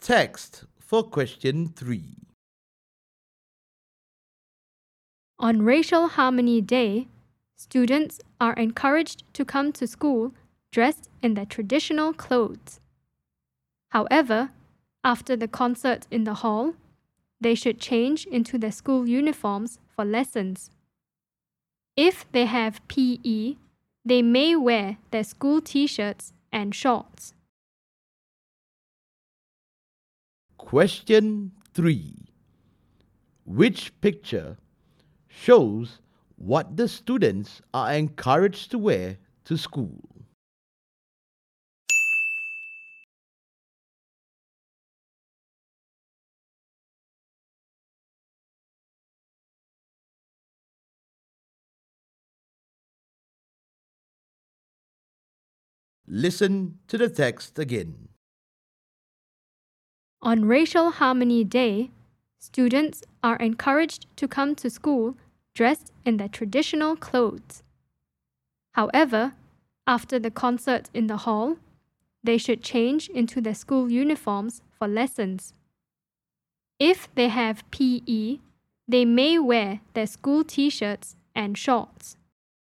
Text for question 3. On Racial Harmony Day, students are encouraged to come to school dressed in their traditional clothes. However, after the concert in the hall, they should change into their school uniforms for lessons. If they have PE, they may wear their school t-shirts and shorts. Question 3. Which picture shows what the students are encouraged to wear to school? Listen to the text again. On Racial Harmony Day, students are encouraged to come to school dressed in their traditional clothes. However, after the concert in the hall, they should change into their school uniforms for lessons. If they have PE, they may wear their school t-shirts and shorts.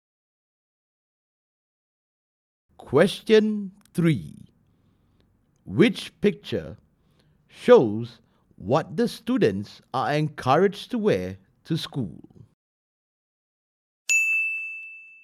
Question 3. Which picture shows what the students are encouraged to wear to school?